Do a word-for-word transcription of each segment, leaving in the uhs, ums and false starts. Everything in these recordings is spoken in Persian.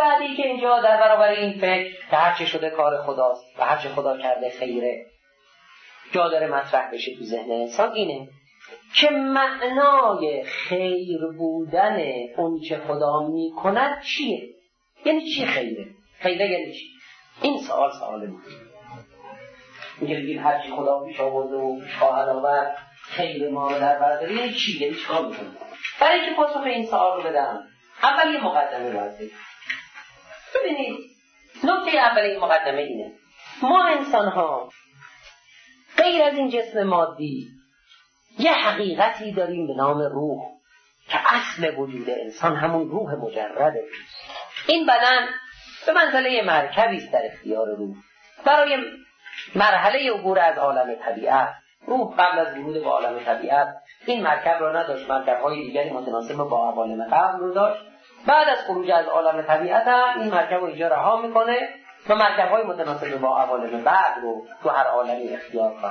بعدی که اینجا در برابر این فکر که هرچه شده کار خداست و هرچه خدا کرده خیره جا داره مطرح بشه تو ذهن انسان اینه که معنای خیر بودن اون چه خدا میکند چیه؟ یعنی چی خیره؟ خیره یعنی چی؟ این سوال سوال مهمه. میگه بگیم هرچی خدا پیش آورده و پیش خواهد آورد خیر ما رو در برداری یعنی چی؟ یعنی چیکار میکنه؟ برای اینکه پاسخ این سوال رو بدم اول یه مقدمه باید ببینید. نکته اول این مقدمه اینه ما انسان ها غیر از این جسم مادی یه حقیقتی داریم به نام روح که اصل وجود انسان همون روح مجرده. این بدن به منزله مرکبی است در اختیار روح برای مرحله عبور از عالم طبیعت. روح قبل از ورود به عالم طبیعت این مرکب را نداشت، مرکب‌های دیگری متناسب با عوالم قبل رو داشت. بعد از خروج از عالم طبیعت هم این مرکب رو اینجا رها میکنه و مرکب‌های متناسب با عوالم بعد رو تو هر عالمی اختیار خواهد.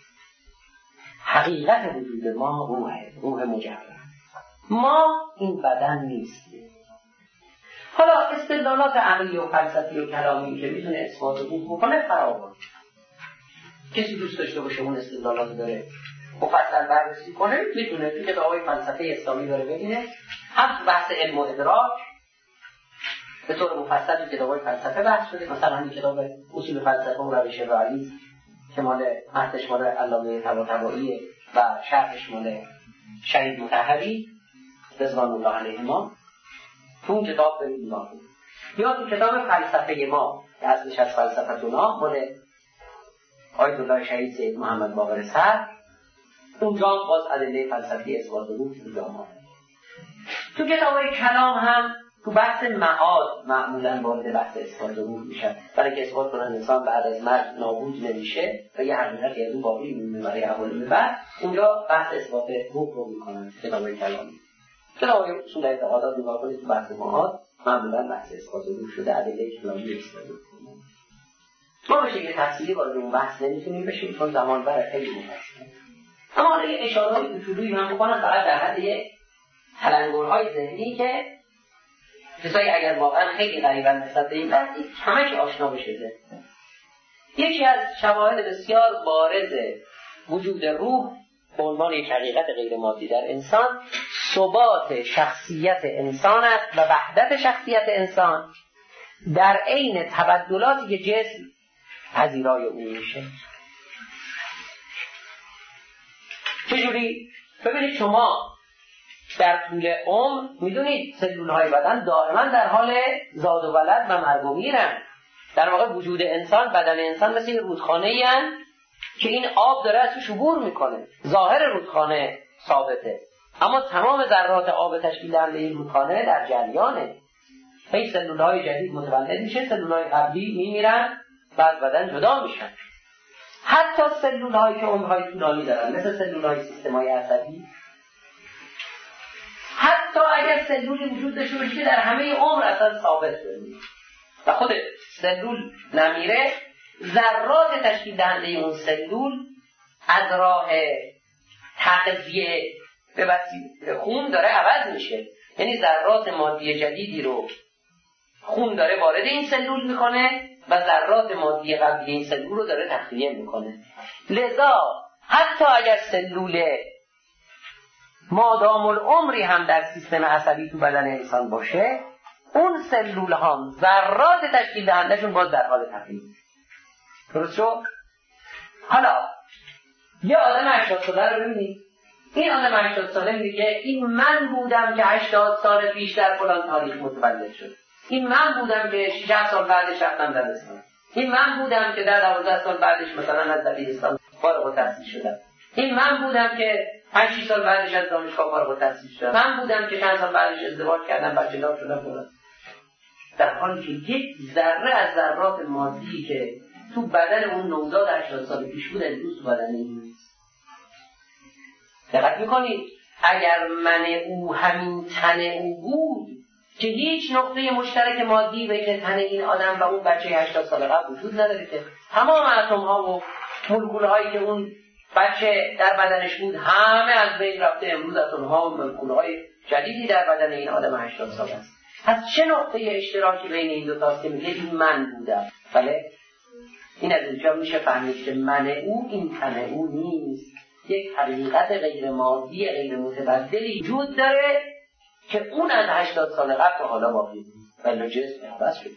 حقیقت وجود ما روحه، روح مجرد. ما این بدن نیستیم. حالا استدلالات عقلی و فلسفی و کلامی که میتونه اثبات روح بکنه فراوان. کسی دوست داشته باشه اون استدلالات داره مفصل بررسی کنه میتونه تو کتاب‌های فلسفه اسلامی داره ببینه. هم بحث علم و ادراک به طور مفصل تو کتاب‌های فلسفه بحث شده. مثلا همین کتاب اصول فلسفه و روش رئالیسم که مال متنش مال علامه طباطبایی و شرحش مال شهید مطهری رضوان الله علیهما تو اون کتاب برید نگاه کنید. یا تو کتاب فلسفه ما که اصلش از فلسفتونا مال آیت الله شهید سید محمد باقر صدر، اونجا باز ادله فلسفی اثبات روح اونجا ما. تو کتاب‌های کلام هم تو بحث معاد معمولاً وارد بحث اثبات روح میشن برای که اثبات کنن انسان بعد از مرگ نابود نمیشه و یه حقیقتی از اون باقی میمونه برای عوالم بعد. اونجا بحث اثبات روح رو میکنن کتاب‌های کلامی. کتاب‌های اصول اعتقادات نگاه کنید تو بحث معاد معمولاً بحث اثبات روح شده، ادله کلامی اثبات روح. ما به شکل تفصیلی وارد اون بحث نمیتونیم بشیم چون زمان بر خیلی مفصله. اما حالا یه اشاره‌های اصولی من بکنم فقط در حد یه تلنگرهای ذهنی که کسایی اگر واقعا خیلی قریباً نسبت به این بحث همش آشنا بشه. یکی از شواهد بسیار بارز وجود روح به عنوان یک حقیقت غیر مادی در انسان ثبات شخصیت انسان است و وحدت شخصیت انسان در عین تبدلاتی که جسم پذیرای او میشه. چجوری؟ ببینید شما در طول عمر میدونید سلولهای بدن دائما در حال زاد و ولد و مرگ و میرن. در واقع وجود انسان، بدن انسان مثل رودخانه‌ای هست که این آب داره از توش عبور میکنه. ظاهر رودخانه ثابته اما تمام ذرات آب تشکیل دهنده این رودخانه در جریانه. هی سلولهای جدید متولد میشه، سلولهای قبلی میمیرن و از بدن جدا میشن. حتی سلولهایی که عمرهای طولانی دارن مثل سلولهای سیستمای عصبی، حتی اگر سلولی وجود داشته باشه که در همه عمر اصلا ثابت بمونه و خود سلول نمیره، ذرات تشکیل دهنده اون سلول از راه تغذیه به وسیله خون داره عوض میشه. یعنی ذرات مادی جدیدی رو خون داره وارد این سلول میکنه و ذرات مادی قبلی این سلول رو داره تخلیه میکنه. لذا حتی اگر سلول مادام العمری هم در سیستم عصبی تو بدن انسان باشه، اون سلول هم ذرات تشکیل دهندشون باز در حال تخلیه. درست شد؟ حالا یه آدم هشتاد ساله رو ببینید. این آدم هشتاد ساله میگه این من بودم که هشتاد سال پیش در فلان تاریخ متولد شد. این من بودم که شصت سال بعدش رفتم دبستان. این من بودم که در دوازده سال بعدش مثلا از دبیرستان فارغ التحصیل شدم. این من بودم که هشت سال بعدش از دانشگاه فارغ التحصیل شدم. من بودم که چند سال بعدش ازدواج کردم، بچه‌دار شدم فلان. در حالی که یک ذره از ذرات مادی که تو بدن اون نوزاد هشتاد سال پیش بود امروز تو بدن این نیست. دقت میکنید؟ اگر من او همین تن او بود که هیچ نقطه مشترک مادی بین تن این آدم و اون بچه هشتاد سال قبل وجود نداره که تمام اتم ها و مولکول هایی که اون بچه در بدنش بود همه از بین رفته. امروز اتم ها و مولکول های جدیدی در بدن این آدم هشتاد سال است. از چه نقطه اشتراکی بین این دو تاست که میگه این من بودم؟ بله این از اینجا میشه فهمید که من او این تن او نیست، یک حقیقت غیر مادی غیر متبدلی وجود داره که اون از هشتاد سال قبل حالا باقی بود ولی جسم عوض شد.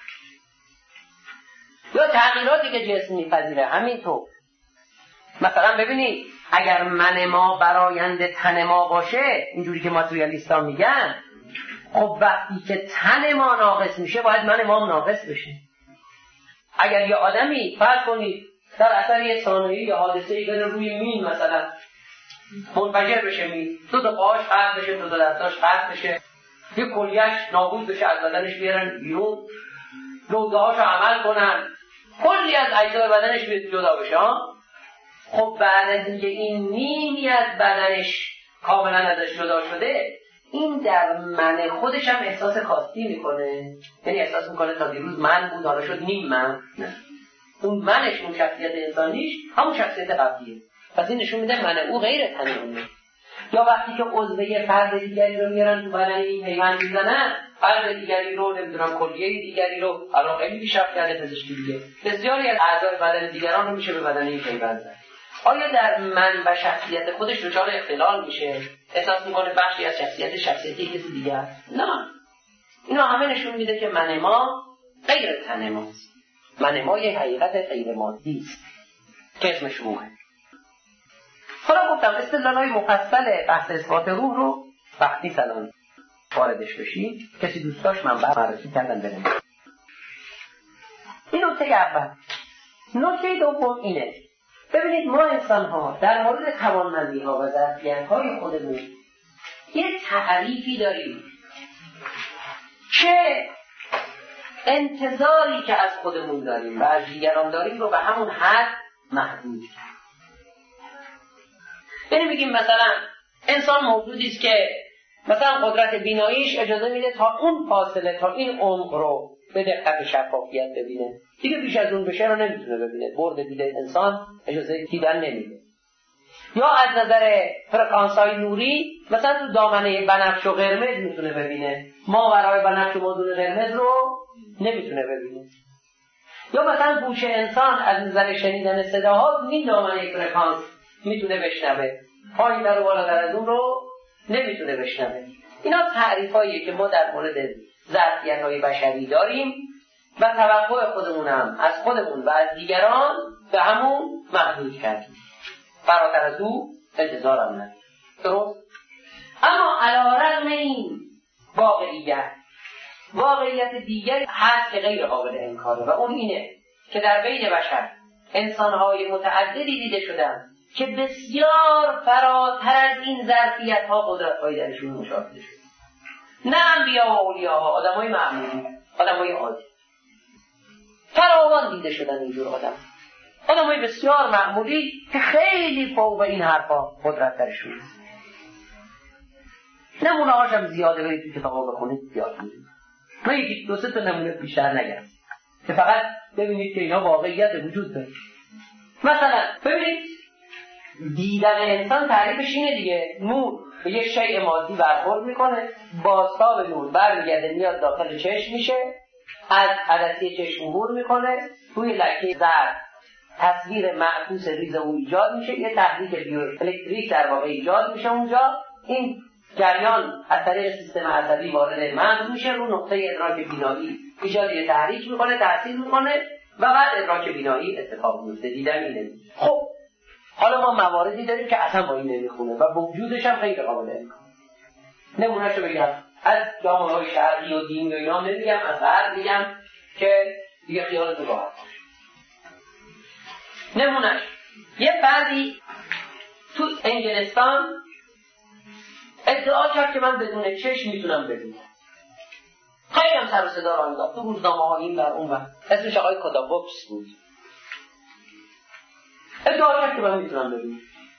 یا تغییراتی که جسم میپذیره همینطور. مثلا ببینید اگر من ما برآیند تن ما باشه، اینجوری که ماتریالیستا میگن، خب وقتی که تن ما ناقص میشه باید من ما ناقص بشه. اگر یه آدمی فرض کنید در اثر یه صحنه‌ای یا حادثه‌ای بره روی مین مثلا منفجر بشه، مین دو تا پاهاش قطع بشه، دو تا دستاش قطع بشه، یه کلیه‌اش نابود بشه، از بدنش بیارن بیرون، روده‌هاشو عمل کنن، کلی از اجزای بدنش جدا بشه ها. خب بعد از اینکه این نیمی از بدنش کاملا ازش جدا شده، این در من خودش هم احساس کاستی میکنه، یعنی احساس میکنه تا دیروز من بود حالا شد نیم من. نه، اون منش، اون شخصیت انسانیش همون شخصیت قبلیه. پس این نشون میده من او غیر تن اونه. یا وقتی که عضو یه فرد دیگری رو میارن تو بدن این پیوند میزنن، فرد دیگری رو نمیدونم کلیه دیگری رو، الان خیلی پیشرفت کرده پزشکی دیگه، بسیاری از اعضای بدن دیگران رو میشه به بدن این پیوند زد. آیا در من و شخصیت خودش دچار اختلال میشه؟ احساس میکنه بخشی از شخصیت شخصیتی کسی دیگه است؟ نه، اینا همه نشون میده که من ما غیر تن ماست. من ما یه حقیقت غیر مادی است که اسمش روحه. حالا گفتم استدلال‌های مفصل بحث اثبات روح رو وقتی سلام واردش بشید، کسی دوست داشت من بعد معرفی کردن برم. این نکته اول. نکته دوم اینه، ببینید ما انسان ها در مورد توانمندی ها و ظرفیت های خودمون یه تعریفی داریم که انتظاری که از خودمون داریم و از دیگران داریم رو به همون حد محدود. یعنی میگیم مثلا انسان موجودی است که مثلا قدرت بیناییش اجازه میده تا اون فاصله، تا این عمق رو به دقت شفافیت ببینه، دیگه بیش از اون بشه رو نمیتونه ببینه، برد دیده انسان اجازه دیدن نمیده. یا از نظر فرکانس‌های نوری مثلا تو دامنه بنفش و قرمز میتونه ببینه، ماورای بنفش و مادون قرمز رو نمیتونه ببینه. یا مثلا گوش انسان از نظر شنیدن صداها این دامنه فرکانس میتونه بشنوه، پایین در و بالاتر از اون رو نمیتونه بشنوه. اینا تعریفاییه که ما در مورد ظرفیت‌های بشری داریم و توقع خودمون هم از خودمون و از دیگران به همون محدود کردیم. فراتر از او انتظارم نداریم. درست؟ اما علی‌رغم این واقعیت، واقعیت دیگری هست که غیر قابل انکاره و اون اینه که در بین بشر انسان‌های متعددی دیده شدن که بسیار فراتر از این ظرفیت‌ها قدرت‌های درشون مشاهده شد. نه انبیا و اولیاها، آدم‌های معمولی، آدم‌های عادی. فراوان دیده شدن اینجور آدم. آدم‌های بسیار معمولی که خیلی فوق این حرفا قدرت درشون است. نمونه‌هاش هم زیاده، برید تو کتابا بخونید زیاد می‌بینید. من یکی دو سه تا نمونه بیشتر نگم که فقط ببینید که اینا واقعیت وجود داره. مثلا ببینید دیدن انسان تعریفش اینه دیگه، نور به یه شیء مادی برخورد میکنه، بازتاب نور برمیگرده میاد داخل چشم میشه، از عدسه چشم عبور میکنه، روی لکه زرد تصویر معکوس ریز اون ایجاد میشه، یه تحریک بیو الکتریک در واقع ایجاد میشه اونجا. این جریان از طریق سیستم عصبی وارد مغز میشه، رو نقطه ادراک بینایی ایجاد یه تحریک میکنه، تاثیر میکنه و بعد ادراک بینایی اتفاق میفته، دیدن اینه. خب حالا ما مواردی داریم که اصلا با این نمیخونه و با وجودش هم خیلی قابل انکاره. نمونهشو بگم از جامعه‌های شرقی و دینی و اینا نمیگم، از غرب میگم که دیگه خیالتون راحت باشه. نمونهش یه فردی تو انگلستان ادعا کرد که من بدون چشم میتونم ببینم. خیلی هم سر و صدا راه انداخت تو روزنامه‌ها این بر اون بر. اسمش آقای کودابوکس بود. ادعا کرد که من میتونم ببینم.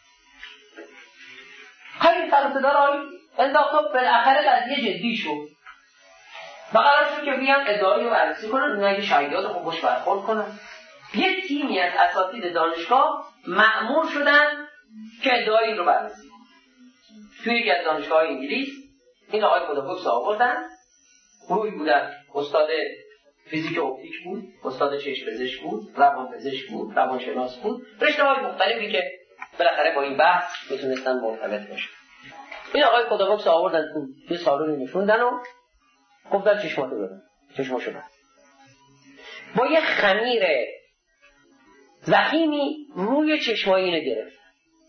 خیلی سر و صدا راه انداخت و بالاخره قضیه جدی شد. و قرار شد که بیان ادعایی رو بررسی کنن، اونها اگه شهیدات خوب باش برخورد کنن. یه تیمی از اساتید دانشگاه مأمور شدن که ادعایی رو بررسی کنن. توی یکی از دانشگاه انگلیس این آقای کودابوکس آوردن، روی بودن، استاد فیزیک اپتیک بود، استاد چشم پزشک بود، روان پزشک بود، روانشناس بود، رشته‌های مختلفی که بالاخره با این بحث میتونستن مرتبط باشن. این آقای کدابوکس آوردن تو یه سالونی نشوندن و گفتن چشماتو ببند. چشماشو بست. با یه خمیر ضخیمی روی چشمای اینو گرفت.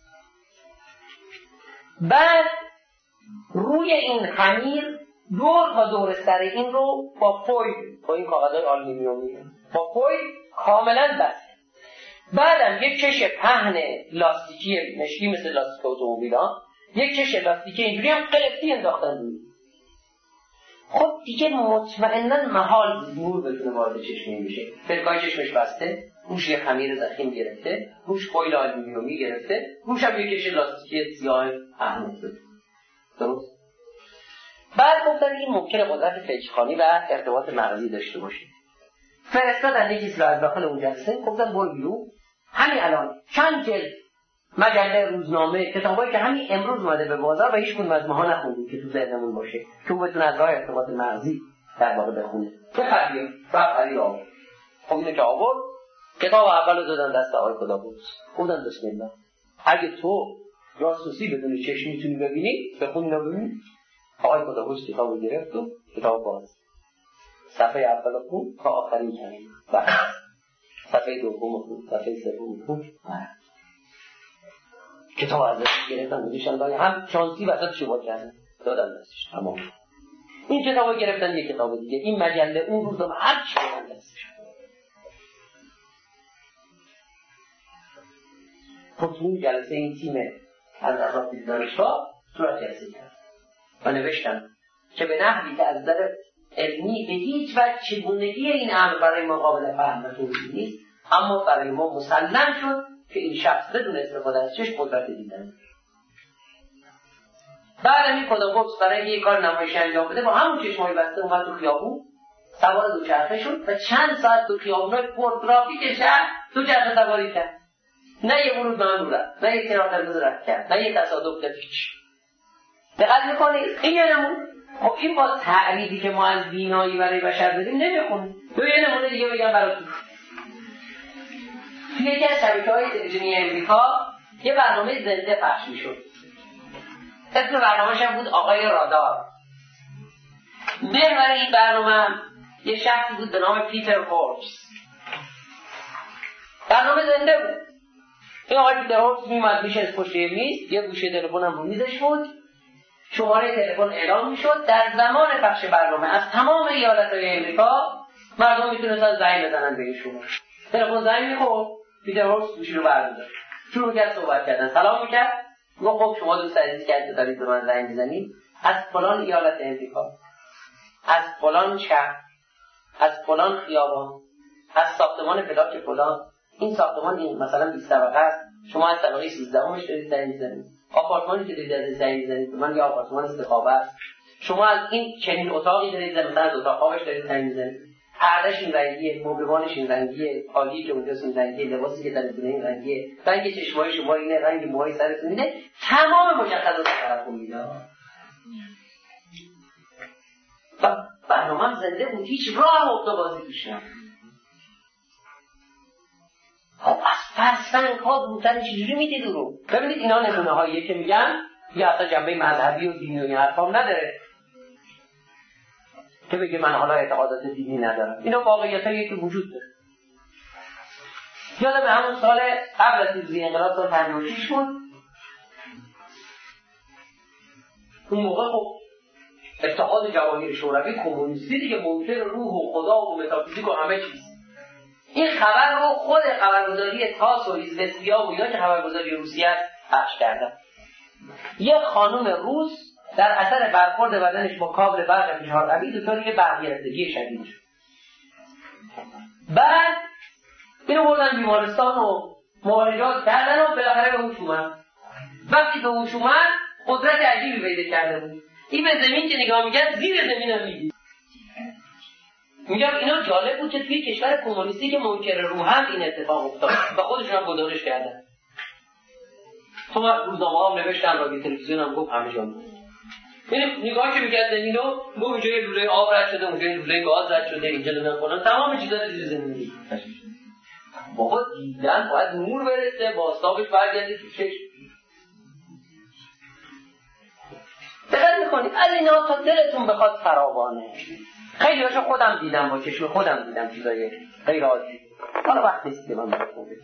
بعد روی این خمیر دور تا دور سر این رو با فویل، با این کاغذهای آلومینیومی، با فویل کاملا بست. بعدم یک کش پهن لاستیکی مشکی مثل لاستیک اتومبیلا، یک کش لاستیکی اینجوری هم قلفتی انداختن روی. خب دیگه مطمئناً محال نور بتونه وارد چشم بشه. پلکای چشمش بسته، روش یه خمیر ضخیم گرفته، روش فویل آلومینیومی گرفته، روش هم یک کش لاستیکی سیاه پهن انداخته. درست؟ بعد گفتن این ممکنه قدرت فکرخوانی و ارتباط مغزی داشته باشه. فرستادن یه چیز رو از داخل اون جلسه، گفتن برو بیرون. همین الان چند جلد مجله، روزنامه، کتابایی که همین امروز اومده به بازار و هیچ کدوم از ماها نخوندیم که تو ذهنمون باشه که اون بتونه از راه ارتباط مغزی در واقع بخونه. بخریم، بخریم آورد. خب اینو که آورد، کتاب اول رو دادن دست آقای کدابوکس. گفتن بسم الله. اگه تو جاسوسی بدون چشم میتونی ببینی، بخون اینو ببین. آقای کدابوکس کتابو گرفت و کتاب باز. صفحه اول خون تا آخرین کلمه. صفحه دوم خون، صفحه سوم خون. کتاب ازش گرفتن بودیشن داری هم شانسی وسط شما کردن دادن دستش. تمام. این کتابو گرفتن یک کتاب دیگه. این مجله اون روز هم هر چی دادن دستش. خب تو این جلسه این تیم از افراد دانشگاه صورت جلسه کرد و نوشتن که به نحوی که از نظر علمی به هیچ وجه چگونگی این امر برای ما قابل فهم و توضیح نیست، اما برای ما مسلم شد که این شخص بدون استفاده از چشم قدرت دیدن. بعد این کدابوکس برای یک کار نمایشی انجام بده با همون چشمای بسته اومد تو خیابون، سوار دوچرخه شد و چند ساعت تو خیابونای پرترافیک شهر دوچرخه سواری کرد. نه یه ورود ممنوع رفت، نه یک کنار قرمز رد کرد، نه یک تصادف کرد. دقت می‌کنید این یه نمونه. خب این با تعریفی که ما از بینایی برای بشر داریم نمی‌خونه. دو یه نمونه دیگه بگم براتون. توی یکی از شبکه‌های تلویزیونی امریکا یه برنامه زنده پخش می‌شد. اسم برنامه‌ش هم بود آقای رادار. محور این برنامه یه شخصی بود به نام پیتر هورس. برنامه زنده بود. این آقای پیتر هورس می‌اومد میشه از پشت میز، یه گوشه تلفن هم رو میزش بود. شماره تلفن اعلام می‌شد. در زمان پخش برنامه از تمام ایالت‌های امریکا مردم می‌تونستن زنگ بزنن به این شماره. تلفن زنگ می‌خورد، پیتر هورس گوشی رو برمی‌داشت. شروع کرد صحبت کردن. سلام می‌کرد. گفت خب شما دوست عزیزی که دارید به من زنگ می‌زنید از فلان ایالت امریکا، از فلان شهر، از فلان خیابان، از ساختمان بلاک فلان. این ساختمان این مثلا بیست طبقه است. شما از طبقه سیزده همش دارید زنگ می‌زنید. آپارتمانی که دارید از زنگ می‌زنید من یا آپارتمان استخابه است. شما از این چنین اتاقی دارید مثلا از اتاق خوابش دارید زنگ می‌زنید. پردهش این رنگیه، مبلوانش این رنگیه، حالی که اونجاست این رنگیه، لباسی که درتون این رنگیه، رنگ چشمای شما اینه، رنگ موهای سرتون اینه، تمام مشخصات طرفو میده. و برنامه زنده بود، هیچ راه افتبازی پیش نرفت. خب از فرسنگ ها دورتر چجوری میدید رو؟ ببینید اینا نمونه هاییه که میگن یا اصلا جنبه مذهبی و دینی و این حرفام نداره که بگه من حالا اعتقادات دینی ندارم. اینا واقعیتایی که وجود داره. یادم همون سال قبل از پیروزی انقلاب سال پنجاه و شش بود. اون موقع خب اتحاد جماهیر شوروی کمونیستی دیگه منکر روح و خدا و متافیزیک و همه چیز. این خبر رو خود خبرگزاری تاس و ایزوستیا و اینا که خبرگزاری روسیه است پخش کردن. یک خانم روس در اثر برخورد بدنش با کابل برق فشار قوی دچار یه برگرفتگی شدید شد. بعد اینو بردن بیمارستان و معالجات کردن و بالاخره به هوش اومد. وقتی به هوش اومد قدرت عجیبی پیدا کرده بود. این به زمین که نگاه می‌کرد زیر زمین هم می‌دید. میگم اینا جالب بود که توی کشور کمونیستی که منکر روح هم این اتفاق افتاد و خودشون هم گزارش کردن. تو روزنامه‌ها هم نوشتن، رادیو تلویزیون هم گفت، همه جا بود. یعنی نگاه که می‌کرد زمینو گفت اینجا یه لوله آب رد شده، اونجا لوله گاز رد شده، اینجا نمیدونم فلان، تمام چیزا رو زیر زمین. بابا دیدن باید نور برسه، با آفتابش برگرده تو چشم. دقت می‌کنید از اینا تا دلتون بخواد فراوانه. خیلی هاشو خودم دیدم، با چشم خودم دیدم چیزای غیر عادی. حالا وقت نیست که من براتون بگم.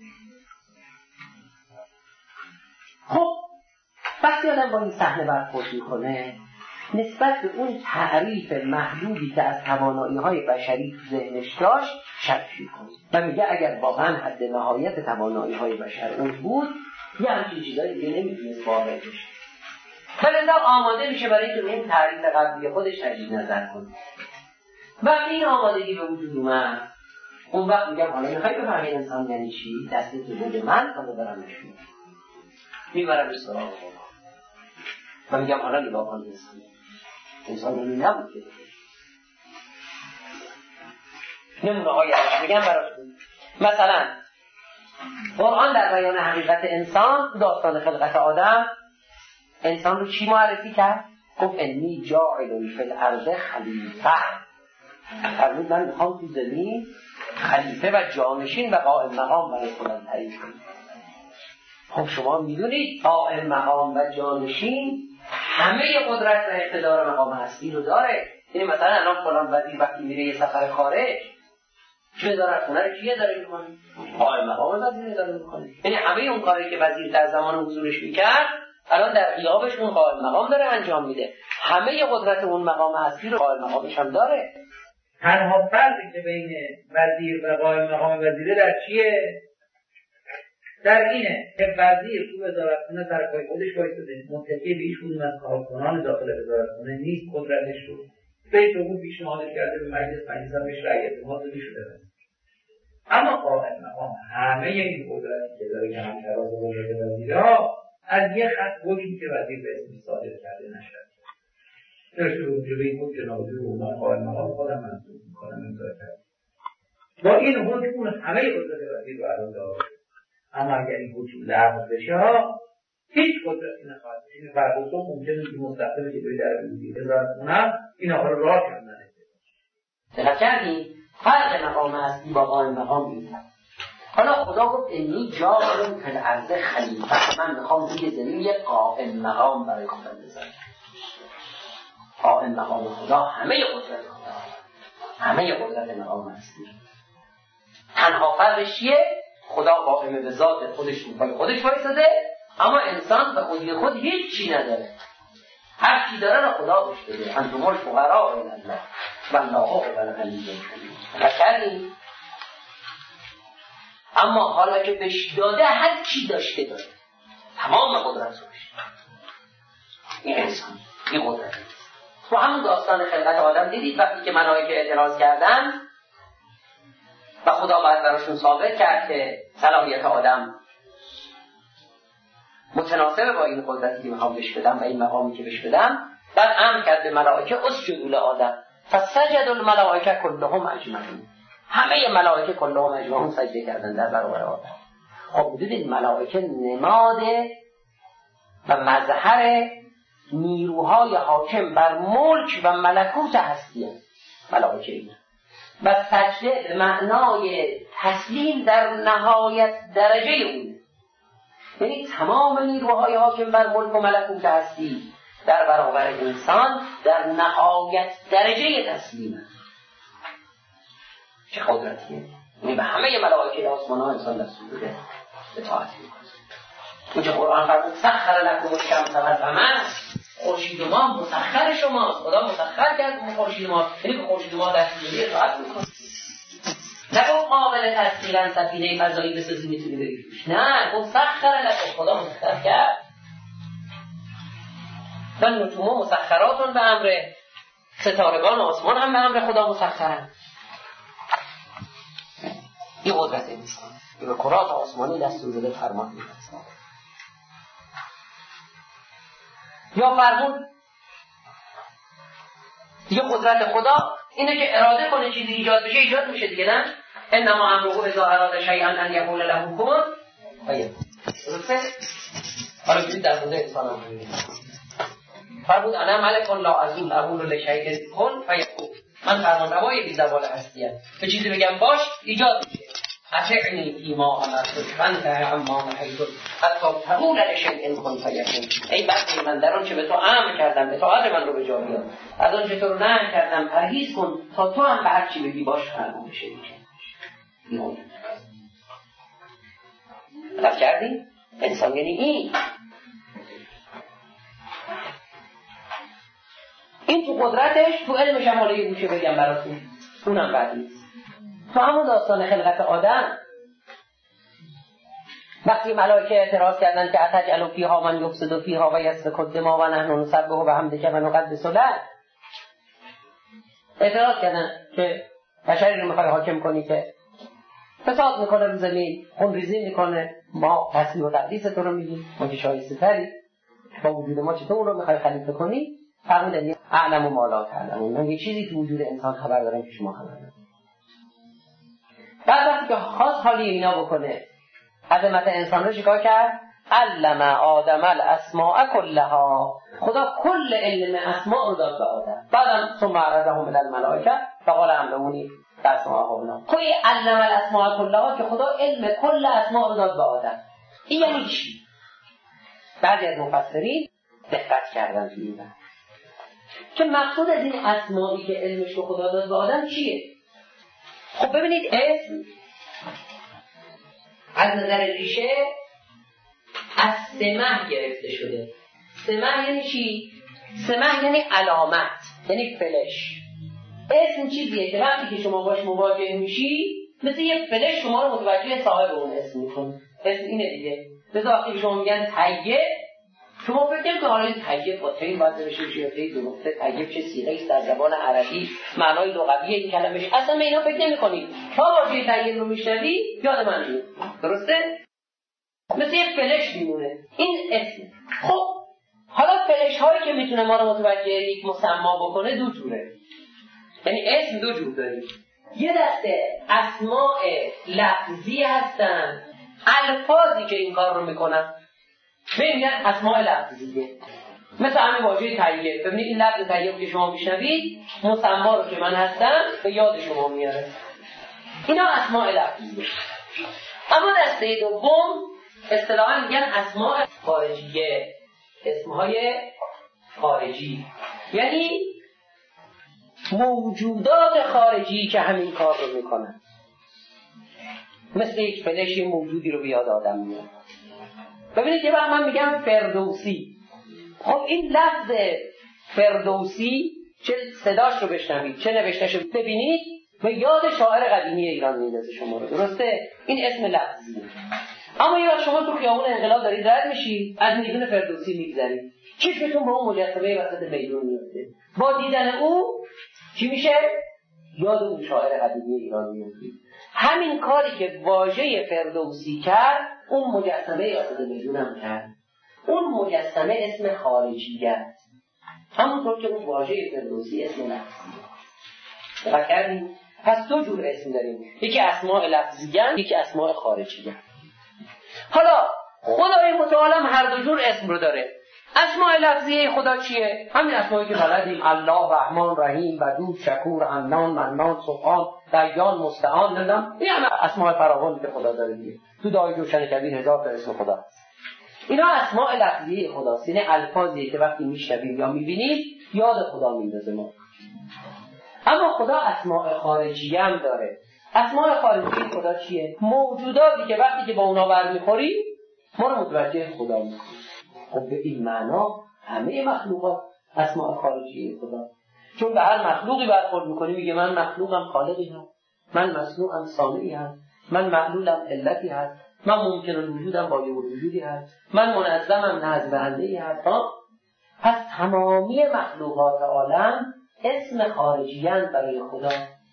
خب وقتی آدم با این صحنه برخورد میکنه نسبت به اون تعریف محدودی که از توانایی‌های بشری تو ذهنش داشت شک میکنه و میگه اگر واقعا حد نهایت توانایی‌های بشر اون بود یه همچین چیزایی دیگه نمیتونست واقع بشه. فلذا آماده میشه برای اینکه این تعریف قبلی خودش تجدید نظر کنه. وقتی این آمادگی به وجود اومد اون وقت میگم حالا میخوای بفهمی انسان یعنی چی؟ دستت رو بده من تا ببرم نشون میبرم به سراغ و میگم حالا نگاه کن انسان انسان یعنی نبود که نمونه های میگم براتون. مثلا قرآن در بیان حقیقت انسان داستان خلقت آدم انسان رو چی معرفی کرد؟ گفت انی جاعل فی الارض خلیفه. فرمود من میخوام تو زمین خلیفه و جانشین و قائم مقام برای خودم تعیین کنم. خب شما میدونید قائم مقام و جانشین همه قدرت و اقتدار مقام هستی رو داره. یعنی مثلا الان فلان وزیر وقتی میره یه سفر خارج چه وزارت خونه رو کیه داره میکنه؟ قائم مقام وزیر داره میکنه. یعنی همه اون کاری که وزیر در زمان حضورش میکرد الان در غیابش اون قائم مقام داره انجام میده. همه قدرت اون مقام هستی رو قائم مقامش هم داره. تنها فرقی که بین وزیر و قائم مقام وزیره در چیه؟ در اینه که وزیر تو وزارتخونه در پای خودش وایساده، متکی به هیچ کدوم از کارکنان داخل وزارتخونه نیست، قدرتش رو رئیس جمهور پیشنهاد کرده به مجلس، مجلس هم بهش رأی اعتماد داده شده. اما قائم مقام همه این قدرتی که داره که هم تراز قدرت وزیرها از یه خط حکمی که وزیر به اسم صادر کرده نشد. درسته رو به این حکم جنازی رو من قائم مقام خودم منصوب میکنم امضا کرد. با این حکم اون همه قدرت وزیر رو الان داره. اما اگر این حکم لغو بشه ها هیچ قدرتی نخواهد. این فرض رو ممکنه که مستقیم که توی در وزیر وزارتخونه این آقا رو راه کردن. دقت کردید فرق مقام هستی با قائم مقام این. حالا خدا گفت انی جاعل فی الارض خلیفه. من میخوام روی زمین یک قائم مقام برای خودم بذارم. قائم مقام خدا همه قدرت خدا، همه قدرت مقام هستی. تنها فرقش چیه؟ خدا قائم به ذات خودش پای خودش وایساده، اما انسان به خودی خود هیچ چی نداره. هر چی داره رو خدا بهش بده. انتم الفقراء الی الله والله هو الغنی الحمید. اما حالا که بهش داده هر چی داشته داره، تمام قدرت روش. این انسان این قدرت. تو همون داستان خلقت آدم دیدید وقتی که ملائکه اعتراض کردن و خدا باید براشون ثابت کرد که صلاحیت آدم متناسب با این قدرتی که میخوام بهش بدم و این مقامی که بهش بدم، بعد امر کرد به ملائکه اسجدوا لآدم فسجد الملائکه کلهم اجمعون. همه ملائکه کلهم اجمعون سجده کردن در برابر آدم. خب دیدید ملائکه نماد و مظهر نیروهای حاکم بر ملک و ملکوت هستیه. ملائکه این و سجده به معنای تسلیم در نهایت درجه اون، یعنی تمام نیروهای حاکم بر ملک و ملکوت هستی در برابر انسان در نهایت درجه تسلیم. چه قدرتیه؟ یعنی به همه ملائکه آسمان ها انسان دستور بده به طاعت میکنه. اینجا قرآن فرمود سخر لکم الشمس والقمر، خورشید و ماه مسخر شماست. خدا مسخر کرد خورشید و ماه، یعنی به خورشید و ماه دستوری اطاعت میکنه. نگفت قابل تسخیرن سفینه فضایی بسازی میتونی بری توش، نه گفت سخر لکم، خدا مسخر کرد. و نجوم مسخراتون به امر، ستارگان آسمان هم به امر خدا مسخرن. این قدرت انسان به کرات آسمانی دستور بده فرمان میده. یا فرمون دیگه قدرت خدا اینه که اراده کنه چیزی ایجاد بشه ایجاد میشه دیگه، نه؟ انما امره اذا اراد شیئا ان یقول له کن فیکون. درسته؟ حالا ببینید در مورد انسان هم فرمود انا ملک لا ازول اقول لشیء کن فیکون. من فرمانروای بی زوال هستیم، به چیزی بگم باش ایجاد میشه. اطعنی فیما امرتک فانته عما نهیتک حتی تقول لشیء کن فیکون. ای بنده من در آنچه به تو امر کردم اطاعت من رو به جا بیار، از آنچه تو رو نهی کردم پرهیز کن تا تو هم به هر چی بگی باش فرمون بشه. رفت کردی؟ انسان یعنی این این تو قدرتش، تو علمش هم حالا یه گوشه بگم براتون، اونم بد نیست. تو همون داستان خلقت آدم وقتی ملائکه اعتراض کردن که اتجعل فیها من یفسد فیها و یسفک الدماء و نحن نسبح بحمدک و نقدس لک، اعتراض کردن که بشری رو میخوای حاکم کنی که فساد میکنه رو زمین، خونریزی میکنه، ما تسبیح و تقدیس تو رو میگیم، ما که شایسته تری با وجود ما چطور رو میخوای خلیفه کنی؟ فرمودن اعلم و ما لا تعلمون، من یه چیزی تو وجود انسان خبر دارم که شما خبر ندارید. بعد وقتی که خواست حالی اینا بکنه، عظمت انسان رو چیکار کرد؟ علم آدم الاسماء کلها، خدا کل علم اسماء رو داد به آدم. بعدم ثم عرضهم الی الملائکه فقال انبئونی باسمائهم. کوی علم الاسماء کلها که خدا علم کل اسماء رو داد به آدم. این یعنی چی؟ بعضی از مفسرین دقت کردن توی این که مقصود از این اسمایی که علمش رو خدا داد به آدم چیه؟ خب ببینید اسم از نظر ریشه از سمح گرفته شده. سمح یعنی چی؟ سمح یعنی علامت، یعنی فلش. اسم چیزیه که وقتی که شما باش مواجه میشی مثل یه فلش شما رو متوجه صاحب اون اسم میکنه. اسم اینه دیگه. مثل وقتی که شما میگن طیب، شما فکر کنید که حالا طیب با تین باید بشه چی یا تین دو نقطه، طیب چه صیغه‌ای است در زبان عربی، معنای لغوی این کلمه، اصلا به اینا فکر نمی‌کنید. تا واژه طیب رو میشنوی یاد من میاد. درسته؟ مثل یک فلش میمونه این اسم. خب حالا فلش هایی که میتونه ما رو متوجه یک مسما بکنه دو جوره. یعنی اسم دو جور داریم. یه دسته اسماء لفظی هستن، الفاظی که این کار رو میکنن، میگن اسماء لفظیه. مثل همین واژه طیب. ببینید این لفظ طیب که شما میشنوید مسما رو که من هستم به یاد شما میاره. اینا اسماء لفظیه. اما دسته دوم اصطلاحاً میگن اسماء خارجیه. اسمهای خارجی یعنی موجودات خارجی که همین کار رو میکنن. مثل یک فلش موجودی رو بیاد آدم میاد. ببینید که وقت من میگم فردوسی، خب این لفظ فردوسی چه صداش رو بشنوید چه نوشتهش رو ببینید به یاد شاعر قدیمی ایران میندازه شما رو. درسته؟ این اسم لفظیه. اما یه وقت شما تو خیابون انقلاب دارید رد میشید، از میدون فردوسی میگذرید، چشمتون به اون مجسمه وسط میدون میفته. با دیدن او چی میشه؟ یاد اون شاعر قدیمی ایران میفته. همین کاری که واژه فردوسی کرد اون مجسمه وسط میدون هم کرد. اون مجسمه اسم خارجی است، همونطور که اون واژه فردوسی اسم لفظیه. دقت کردیم؟ پس دو جور اسم داریم، یکی اسماء لفظیه، یکی اسماء خارجیه. حالا خدای متعال هم هر دو جور اسم رو داره. اسماء لفظیه خدا چیه؟ همین اسمایی که بلدیم: الله، رحمان، رحیم، ودود، شکور، حنان، منان، سبحان، دیان، مستعان. نمیدونم این همه اسماء فراوانی که خدا داره دیگه. تو دعای جوشن کبیر هزار تا اسم خدا هست. اینا اسماء لفظیه خداست، یعنی الفاظیه که وقتی میشنوید یا میبینید یاد خدا میندازه ما. اما خدا اسماء خارجیه هم داره. اسماء خارجی خدا چیه؟ موجوداتی که وقتی که با اونا برمیخوریم ما رو متوجه خدا میکنه. خب به این معنا همه مخلوقات اسماء خارجی خدا، چون به هر مخلوقی برخورد میکنی میگه من مخلوقم خالقی هم، من مصنوعم صانعی هم، من معلولم علتی هست، من ممکن الوجودم با وجودی هست، من منظمم نظم دهنده‌ای هست. ها پس تمامی مخلوقات عالم اسم خارجیان برای خدا.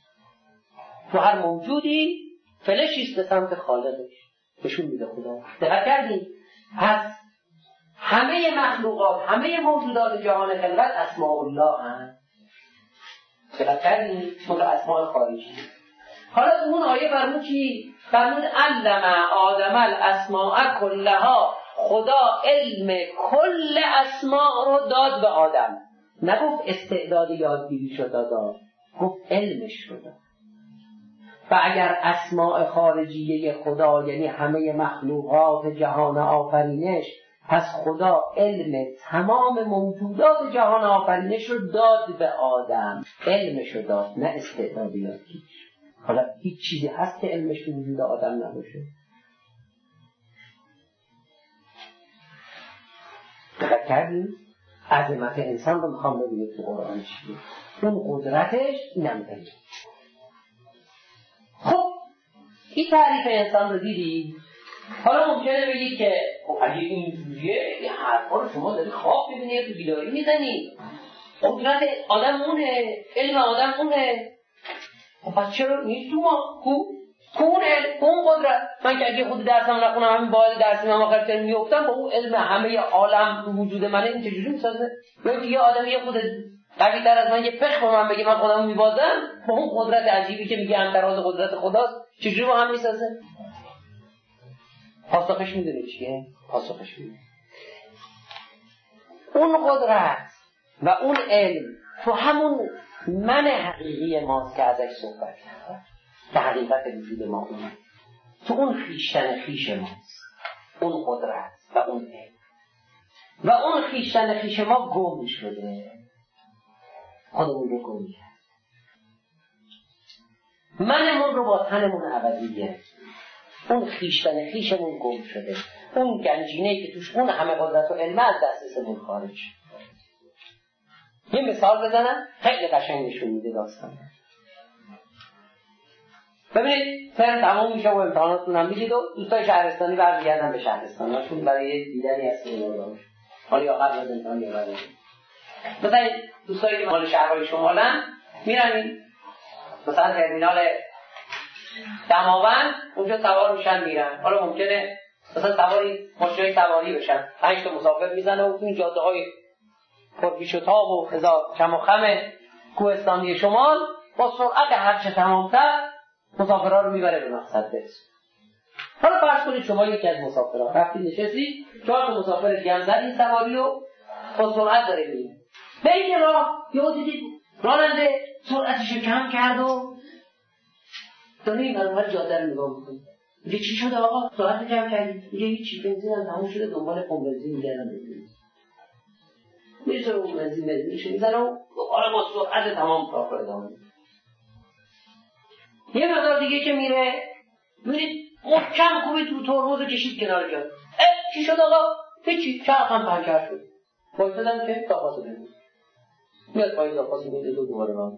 تو هر موجودی فلشیست به سمت خالقش نشون میده خدا. دقت کردین؟ پس همه مخلوقات، همه موجودات جهان خلقت اسماء الله هست. دقت کردین؟ مال اسماء خارجی. حالا اون آیه فرمود چی؟ فرمود علم آدم الاسماء کلها. خدا علم کل اسماء رو داد به آدم، نگفت استعداد یادگیری شد داد، گفت علمش شد. و اگر اسماء خارجیه خدا یعنی همه مخلوقات جهان آفرینش، پس خدا علم تمام موجودات جهان آفرینش رو داد به آدم، علمش رو داد، نه استعداد یادگیری. حالا هیچ چیزی هست که علمش به وجود آدم نباشه؟ دقت کردیم؟ عظمت انسان رو میخوام ببینید تو قرآن چیه. اون قدرتش اینم داریم. خب این تعریف انسان رو دیدید. حالا ممکنه بگید که خب اگه اینجوریه یه حرفا رو شما داری خواب ببینید تو بیداری میزنید، قدرت آدم اونه، علم آدم اونه. خب پس چرا نیست تو ما؟ کو؟ کون علم، کون قدرت. من که اگه خود درسم نخونم همین باید درسی من آخر ترم میفتم با اون علم همه عالم تو وجود منه، این چجوری میسازه؟ یا دیگه آدم یه خود قوی تر از من یه پخ به من بگه من خودمو میبازم، با اون قدرت عجیبی که میگه انتراز قدرت خداست چجوری با هم میسازه؟ پاسخش میدونه چیه؟ پاسخش میدونه اون قدرت و اون علم تو همون من حقیقی ماست که ازش صحبت کرده، که حقیقت وجود ما اونه، تو اون خیشتن خیش ماست اون قدرت و اون علم. و اون خیشتن خیش ما گم شده، خودمون رو گم کرد. منمون رو با تنمون ابدی گرفت، اون خیشتن خیشمون گم شده، اون گنجینه‌ای که توش اون همه قدرت و علم از دسترسمون خارج. یه مثال بزنم خیلی قشنگ نشون میده داستان. ببینید ترم تمام میشه و امتحاناتون هم میدید و دوستای شهرستانی برمیگردن به شهرستانشون برای دیدنی از سینما. حالا یا قبل از امتحان یا بعد. مثلا دوستایی که مال شهرهای شمالن میرن مثلا ترمینال دماوند اونجا سوار میشن میرن. حالا ممکنه مثلا سواری ماشینای سواری بشن، پنج تا مسافر میزنه و تو جاده‌های پرپیچ و تاب و هزار کم و خم کوهستانی شمال با سرعت هرچه تمامتر مسافرها رو میبره به مقصد برسه. حالا فرض کنید شما یکی از مسافرها رفتید نشستید، چهار تا مسافر دیگه هم زدید سواری و با سرعت داره میره. به این راه یهو دیدید راننده سرعتش رو کم کرد و داره این برابر جاده رو نگاه میکنه. میگه چی شده آقا؟ سرعت کم کردید؟ میگه هیچی، بنزینم تموم شده، دنبال پمپ بنزین میگردم بنزین. میشه اون بنزین بنزینش میزنه و آره با سرعت تمام راه رو ادامه میده. یه مقدار دیگه که میره میبینید محکم کوبید تو ترمز رو کشید کنار جاده. اه چی شد آقا؟ هیچی، چرخم پنچر شد. وایسادم که داخل بنزین. میاد پایین داخل بنزین دو دوباره راه.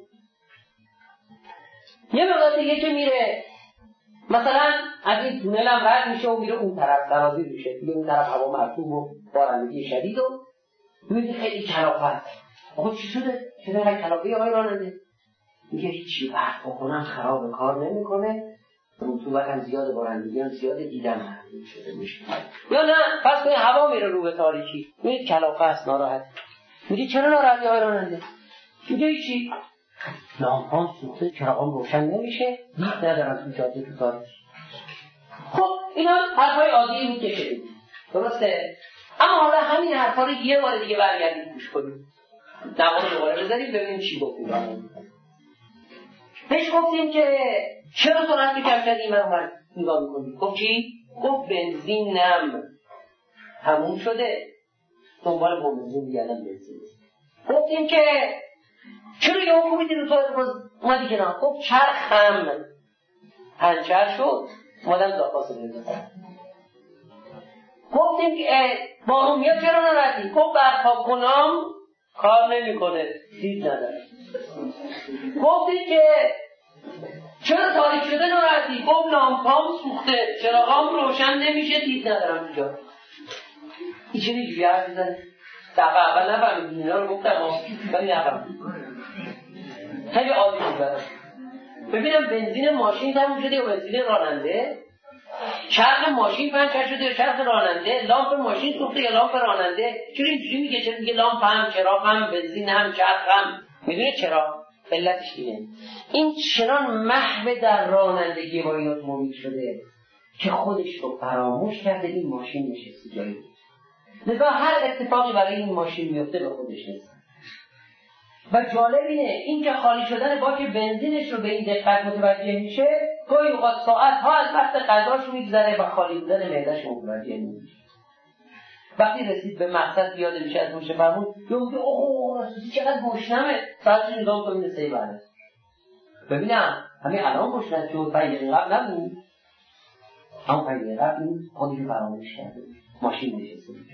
یه مقدار دیگه که میره مثلا از این تونل هم رد میشه و میره اون طرف سرازیر میشه، میره اون طرف هوا مرطوب و بارندگی شدید و میبینی خیلی کلافه. آقا چی شده؟ چرا اینقدر کلافه آقای راننده؟ میگه هیچی، وقت بکنم خراب کار نمیکنه، رطوبت هم زیاده، بارندگی هم زیاده، دیدم محدود شده میشه. یا نه پس کنی هوا میره رو به تاریکی، میگه کلافه است، ناراحت. میگه چرا ناراحتی آقای راننده؟ میگه هیچی، لامپام سوخته، چراغام روشن نمیشه، دید ندارم تو جاده تو تاریکی. خب اینا حرفای عادی بود که شدید، درسته؟ اما حالا همین حرفا رو یه بار دیگه برگردیم گوش کنیم، نمازو دوباره بذاریم ببینیم چی گفتیم. بهش گفتیم که چرا سرعت کم کردی؟ من اومد نگاه میکنی. گفت چی؟ گفت بنزینم تموم شده، دنبال بنزین میگردم بنزین. گفتیم که چرا یه حکومیتی رو تو اومدی کنار؟ گفت چرخم پنچر شد، اومدم داخل بنزین. گفتیم که بارون میاد چرا نردی؟ گفت برپا کنم کار نمیکنه، دید نداره. گفتیم که چرا تاریک شده نردی؟ گفت لامپام سوخته، چراغام روشن نمیشه، دید ندارم اینجا. این چه نیجوری حرف میزنی؟ دقیقه اول نفهمید اینا رو گفتم ولی نفهمید. خیلی عالی بود. ببینم بنزین ماشین تموم شده یا بنزین راننده؟ چرخ ماشین پنچر شده یا چرخ راننده؟ لامپ ماشین سوخته یا لامپ راننده؟ چرا اینجوری میگه؟ چرا میگه لامپ هم، چراغ هم، بنزین هم، چرخ هم؟ میدونه چرا؟ علتش اینه. این چنان محو در رانندگی با این اتومبیل شده که خودش رو فراموش کرده این ماشین نشسته جایی. لذا هر اتفاقی برای این ماشین میفته به خودش نسبت. و جالب اینه این که خالی شدن باک بنزینش رو به این دقت متوجه میشه، گاهی اوقات ساعت‌ها از وقت غذاش میگذره و خالی بودن معده‌اش متوجه نمیشه. وقتی رسید به مقصد یاد میشه از موشه فرمون، یا میگه اوه راستی چقدر گشنمه، ساعتش نگاه کنم این سه بعد. ببینم همین الان گشنم چون پنج دقیقه قبل نبود. همون پنج دقیقه قبل خودش رو فراموش کرده. ماشین نشسته بود.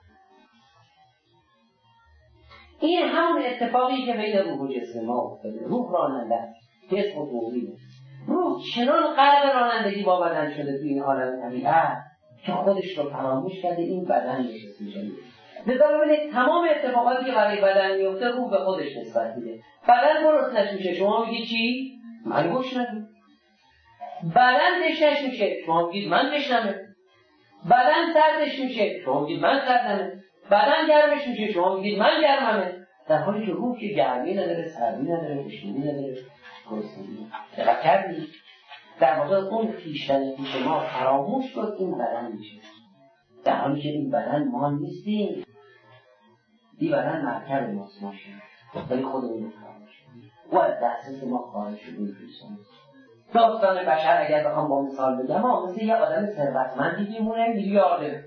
این همون اتفاقی که بین روح و جسم ما افتاده. روح راننده است، جسم موهیه. روح چنان غرق رانندگی با بدن شده توی این عالم طبیعت که خودش رو فراموش کرده این بدن نشسته میشه. لذا ببینید تمام اتفاقاتی که برای بدن میفته روح به خودش نسبت میده. بدن گرسنش میشه، شما میگی چی؟ من گشنمم. بدن تشنش میشه، شما میگید من تشنمم. بدن سردش میشه، شما میگید من سردمم. بدن گرمش میشه، شما میگید من گرممه. در حالی که روح که گرمی نداره، سردی نداره، خشکی نداره، گرسنگی. دقت کردید؟ در واقع اون خویشتن پیش ما فراموش شد این بدن میشه. در حالی که این بدن ما نیستیم. این بدن مرکب ماست ماشین. ولی خودمون رو فراموش کنیم. و از دسترس ما خارج شدیم پیشتن. داستان بشر اگر بخوام با مثال بگم، ما مثل یه آدم ثروتمندی میمونه، میلیارده.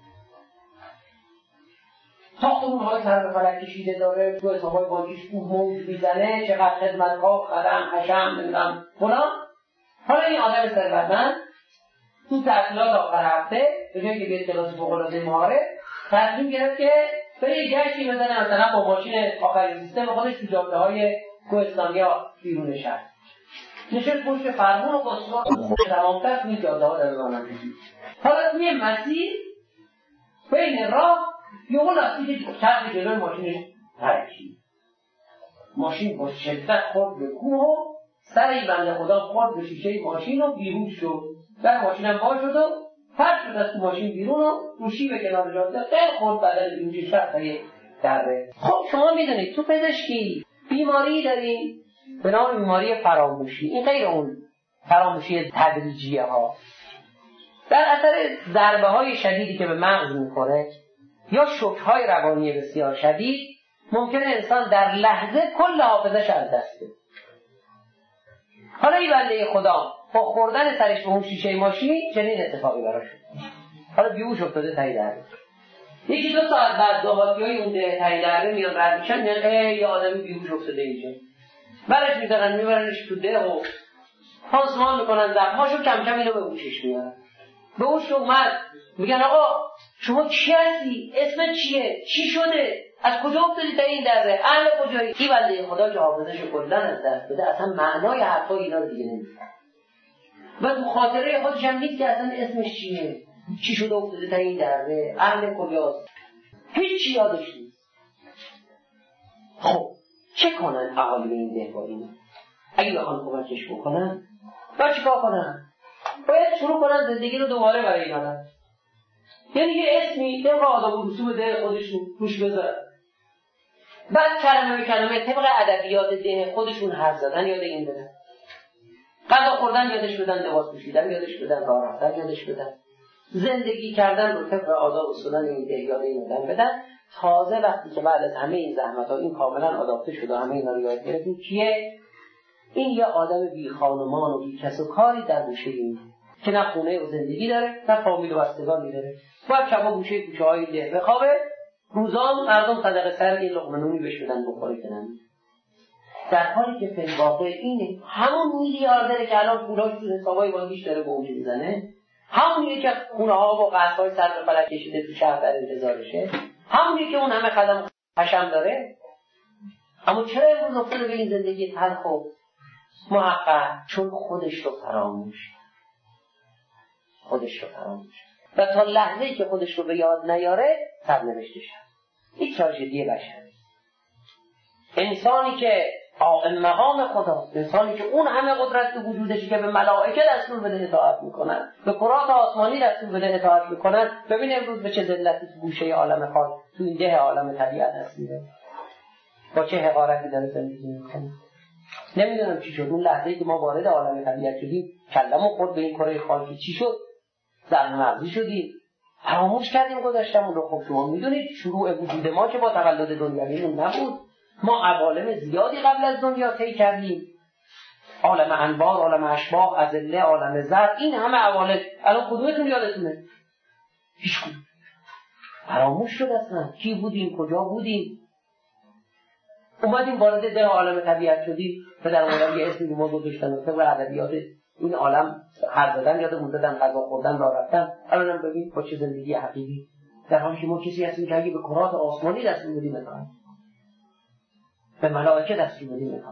ساختمون های سر به فلک کشیده داره، تو حسابای بانکیش خوب موج میزنه، چقدر خدمتگاه، خدم، حشم، نمیدونم فلان. حالا این آدم ثروتمند تو تعطیلات آخر هفته به جایی که بیاد کلاس فوق‌العاده مهاره، تصمیم گرفت که بره یه گشتی بزنه مثلا با ماشین آخرین سیستم خودش تو جاده‌های کوهستان یا بیرون شهر. نشست پشت فرمون و قصور تمام‌تر توی جاده‌ها در رانندگی. حالا توی مسیر بین راه یه اون لاستیک چرخ جلوی ماشینش ترکید. ماشین با شدت خورد به کوه و سر این بنده خدا خورد به شیشه ماشین و بیهوش شد. در ماشینم وا شد و پرت شد از ماشین بیرون و روشی به کنار جاده خیلی خورد بدن اینجور شرطه دره. خب شما میدونید تو پزشکی بیماری داریم به نام بیماری فراموشی. این غیر اون فراموشی تدریجیه ها. در اثر ضربه های شدیدی که به مغز میخوره یا شوک‌های روانی بسیار شدید ممکنه انسان در لحظه کل حافظه‌اش از دست بده. حالا این بنده خدا با خوردن سرش به اون شیشه ماشین چنین اتفاقی براش شد. حالا بیهوش افتاده ته دره. یکی دو ساعت بعد داوطلبای اون ته دره میان رد میشن، میگن ای یه آدمی بیهوش افتاده اینجا. برش میذارن میبرنش تو ده و پانسمان میکنن، زخماشو کم کم اینو به هوشش میارن. به هوش اومد، میگن آقا شما کی هستی؟ اسمت چیه؟ چی شده؟ از کجا افتادی تا این دره؟ اهل کجایی؟ این بنده خدا که حافظه‌شو کلاً از دست بده اصلا معنای حرفای اینا رو دیگه نمی‌فهمه. و تو خاطره خودش هم نیست که اصلا اسمش چیه؟ چی شده افتاده تا این دره؟ اهل کجاست؟ هیچ چی یادش نیست. خب چه کنن اهالی این ده با اینا؟ اگه بخوان کمکش بکنن باید چیکار کنن؟ باید شروع کنن زندگی رو دوباره برای این آدم. یعنی یه اسمی طبق آداب و رسوم ده خودشون روش بذارن، بعد کلمه به کلمه طبق ادبیات ده خودشون حرف زدن یاد این بدن، غذا خوردن یادش بدن، لباس پوشیدن یادش بدن، راه رفتن یادش بدن، زندگی کردن رو طبق آداب و سنن این ده یاد این بدن بدن. تازه وقتی که بعد از همه این زحمت‌ها این کاملا آداپته شده همه اینا رو یاد گرفتیم، کیه؟ این یه آدم بی خانمان و بی کس و کاری در گوشه این که نه خونه و زندگی داره نه فامیل و بستگانی داره، باید شبا گوشه کوچه های ده بخوابه، روزان مردم صدقه سر یه لقمه نونی بهش بدن بخوره کنن. در حالی که فی الواقع اینه همون میلیاردره که الان پولاش تو حسابای بانکیش داره بوج میزنه، همونیه که خونه ها و قصرهای سر به فلک کشیده تو شهر در انتظارشه، همونیه که اون همه خدم حشم داره. اما چرا امروز افتاده به این زندگی تلخ و محقق؟ چون خودش رو فراموش خودش رو فراموش و تا لحظه‌ای که خودش رو به یاد نیاره سرنوشتش هست. این تراژدی بشری. انسانی که قائم مقام خداست، انسانی که اون همه قدرت تو وجودش که به ملائکه دستور بده اطاعت میکنن، به کرات آسمانی دستور بده اطاعت میکنن، ببین امروز به چه ذلتی تو گوشه عالم خاک تو این ده عالم طبیعت هستیم، با چه حقارتی داره زندگی میکنه. نمیدونم چی شد اون لحظه‌ای که ما وارد عالم طبیعت شدیم کلمون خورد به این کره خاکی، چی شد؟ زرد مغزی شدیم، فراموش کردیم گذشتمون رو. خب شما میدونید شروع وجود ما که با تولد دنیویمون نبود. ما عوالم زیادی قبل از دنیا طی کردیم، عالم انوار، عالم اشباح، ازله، عالم زر، این همه عوالم الان کدومتون یادتونه؟ هیچ کدوم. فراموش شد اصلا. کی بودیم؟ کجا بودیم؟ اومدیم وارد ده عالم طبیعت شدیم. پدر مادر یه اسمی ما گذاشتن و طبق ادبیات این عالم هر زدن، یادمون دادن، غذا خوردن، راه رفتن. الانم ببین با چه زندگی حقیقی، در حالی که ما کسی هستیم که اگه به کرات آسمانی دستور بدیم میتونن، به ملائکه دستور بدیم میتونن.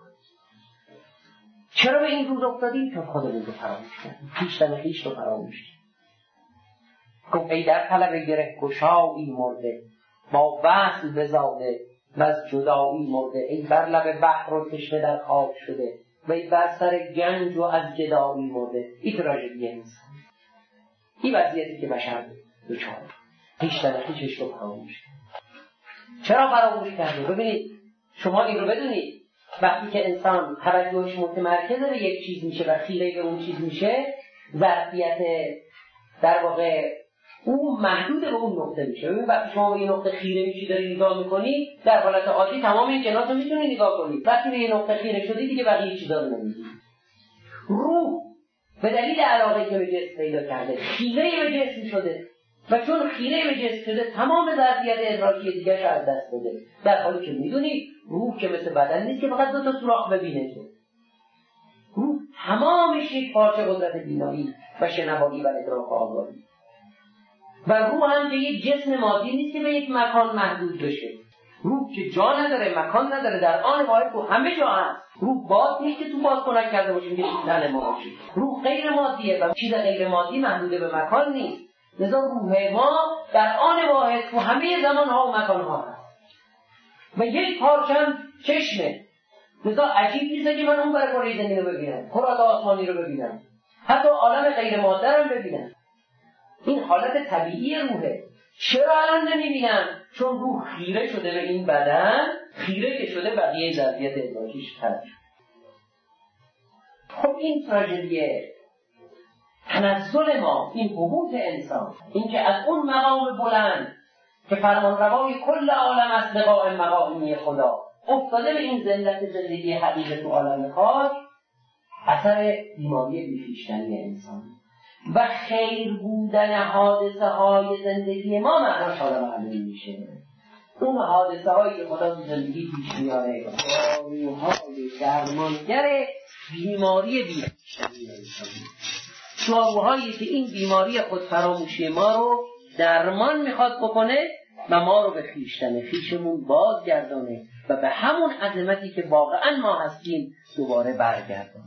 چرا به این روز افتادیم؟ چون خودمون رو فراموش کردیم، خویشتن خویش رو فراموش کردیم. گفت ای در طلب گره گشایی مرده، با وصل بزاده و از جدایی مرده. ای بر لب بحر و تشنه در خواب شده، و ای بر سر گنج و از جدایی مرده. این تراژدی انسان، این وضعیتی که بشر دچار خویشتن خویشش رو فراموش کرد. چرا فراموش کرده؟ ببینید شما این رو بدونید، وقتی که انسان توجهش متمرکز به یک چیز میشه و خیره به اون چیز میشه، ظرفیت در واقع اون محدود به اون نقطه میشه. ببین وقتی شما به این نقطه خیره میشی داری نگاه میکنی، در حالت عادی تمام این جنات رو میتونی نگاه کنی. وقتی به این نقطه خیره شدی دیگه بقیه چیزا رو نمیدونی. روح به دلیل علاقه که به جسم پیدا کرده خیره به جسم شده و چون خیره به جسم شده تمام ظرفیت ادراکی دیگه رو از دست داده، در حالی که میدونی روح که مثل بدن نیست که فقط دو تا سوراخ ببینه. که روح تمامش یک پارچه قدرت بینایی و شنوایی و ادراک و آگاهی، و روح هم که یک جسم مادی نیست که به یک مکان محدود بشه. روح که جا نداره، مکان نداره، در آن واحد تو همه جا هست. روح باد نیست که تو باد کنک کرده باشیم که تن ما باشه. روح غیر مادیه و چیز غیر مادی محدود به مکان نیست. لذا روح ما در آن واحد تو همه زمان ها و مکان ها هست و یک پارچم چشمه. لذا عجیب نیست که من اون برای کره زمین رو ببینم، کرات آسمانی رو ببینم، حتی عالم غیر ماده رو ببینم. این حالت طبیعی روحه. چرا الان نمیبینم؟ چون روح خیره شده به این بدن، خیره که شده بقیه ظرفیت ادراکیش تلف شده. خب این تراژدیه تنزل ما، این حبوط انسان، این که از اون مقام بلند که فرمان روای کل عالم است لقاء مقامی خدا افتاده به این ذلت زندگی حقیقی تو عالم خاک، اثر بیماری بی‌خویشتنی انسان و خیر بودن حادثه های زندگی ما معناش حالا معلوم میشه. اون حادثه هایی که خدا تو زندگی پیش میاره داروهای درمانگر بیماری بی‌خویشتنی انسان، داروهایی که این بیماری خود فراموشی ما رو درمان میخواد بکنه و ما رو به خویشتن خویشمون بازگردانه و به همون عظمتی که واقعا ما هستیم دوباره برگردانه.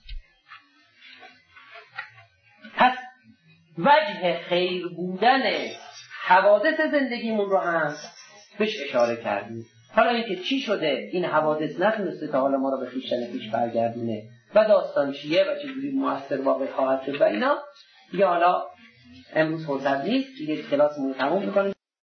پس وجه خیر بودن حوادث زندگیمون رو هم بهش اشاره کردیم. حالا اینکه چی شده این حوادث نتونسته تا حالا ما رو به خویشتن خویش برگردونه و داستان چیه و چجوری مؤثر واقع خواهد شد و اینا دیگه حالا امروز فرصت نیست، دیگه کلاسمون رو تموم می‌کنیم.